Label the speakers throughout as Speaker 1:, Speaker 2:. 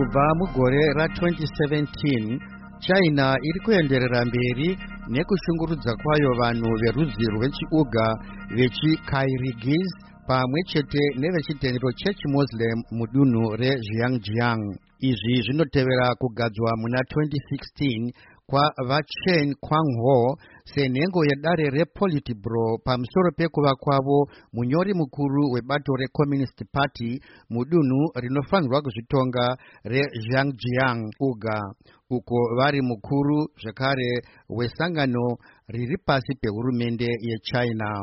Speaker 1: kuva mugore ra 2017 China iri kuenderera mberi nekushungurudza kwayo vanhu verudzi rwechiuga vechiKyrgyz pamwe chete nevechitendero chechiMuslim mudunhu reXinjiang. Izvi zvinotevera kugadzwa muna 2016 kwavaChen Quang-ho senhengo yedare rePolitburo pamusoro pekuva kwavo munyori mukuru webato reCommunist Party mudunhu rinofanirwa kuzvitonga reXinjiang uga, uko vari mukuru zvekare wesangano riri pasi pehurumende yeChina.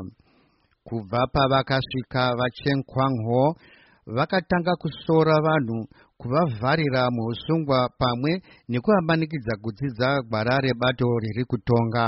Speaker 1: Kubva pavakasvika vaChen Quang-ho vakatanga kusora vanhu, kuvavharira muusungwa pamwe nekuvamanikidza kudzidza gwara rebato riri kutonga.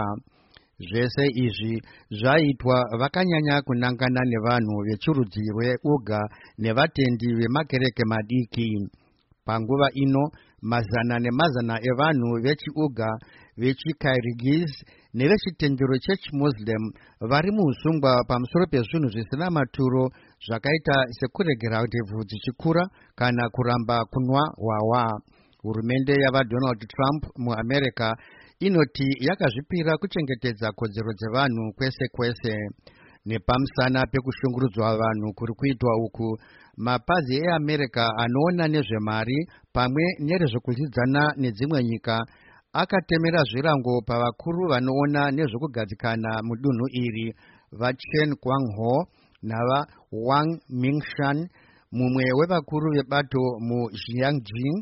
Speaker 1: Zvese izvi zvaitwa vakanyanya kunangana nevanhu vechirudzi rweuga nevatendi vemakereke madiki. Panguva ino mazana nemazana evanhu vechiuga vechiKyrgyz nevechitendero chechiMuslim vari muusungwa pamusoro pezvinhu zvisina maturo zvakaita sekuregera ndebvu dzichikura kana kuramba kunwa hwahwa. Hurumende yavaDonald Trump muAmerica inoti yakazvipira kuchengetedza kodzero dzevanhu kwese kwese. Nepamusana pekushungurudzwa vanhu kuri kuitwa uku, mapazi eAmerica anoona nezvemari pamwe nerezvekudzidzana nedzimwe nyika akatemera zvirango pavakuru vanoona nezvekugadzikana mudunhu iri, vaChen Quang-ho navaWang Mingshan. Mumwe wevakuru vebato muXinjiang,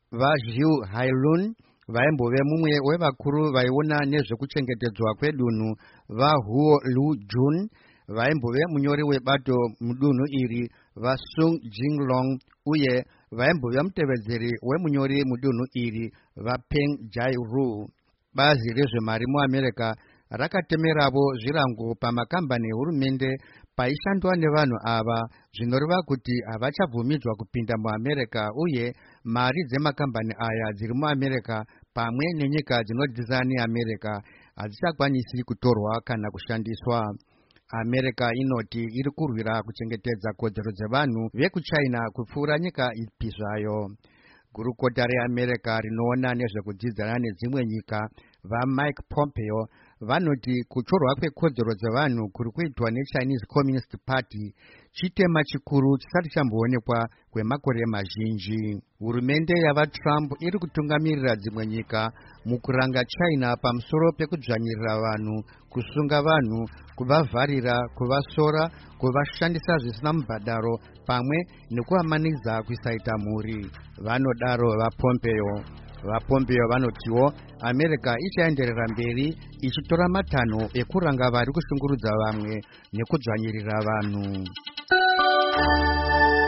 Speaker 1: vaZhu Hailun, vaimbove mumwe wevakuru vaiona nezvekuchengetedzwa kwedunhu, vaHuo Lu-jun, vaimbove munyori webato mudunhu iri, vaSung Jinglong, uye vaimbove mutevedzeri wemunyori mudunhu iri, vaPeng Jairu. Bazi rezvemari muAmerica rakatemeravo zvirango pamakambani ehurumende paishandwa nevanhu ava, zvinoreva kuti havachabvumidzwa kupinda muAmerica, uye mari dzemakambani aya dziri muAmerica pamwe nenyika dzinodyidzana neAmerica hadzichakwanisi kutorwa kana kushandiswa. America inoti iri kurwira kuchengetedza kodzero dzevanhu vekuChina kupfuura nyika ipi zvayo. Gurukota reAmerica rinoona nezvekudzidzana nedzimwe nyika, vaMike Pompeo, vanoti kutorwa kwekodzero dzevanhu kuri kuitwa neChinese Communist Party chitema chikuru chisati chamboonekwa kwemakore mazhinji. Hurumende yavaTrump iri kutungamirira dzimwe nyika mukuranga China pamusoro pekudzvanyirira vanhu, kusunga vanhu, kuvavharira, kuvasora, kuvashandisa zvisina mubhadharo pamwe nekuvamanikidza kusaita mhuri. Vanodaro vaPompeo vanotiwo America ichaenderera mberi ichitora matanho ekuranga vari kushungurudza vamwe nekudzvanyirira vanhu.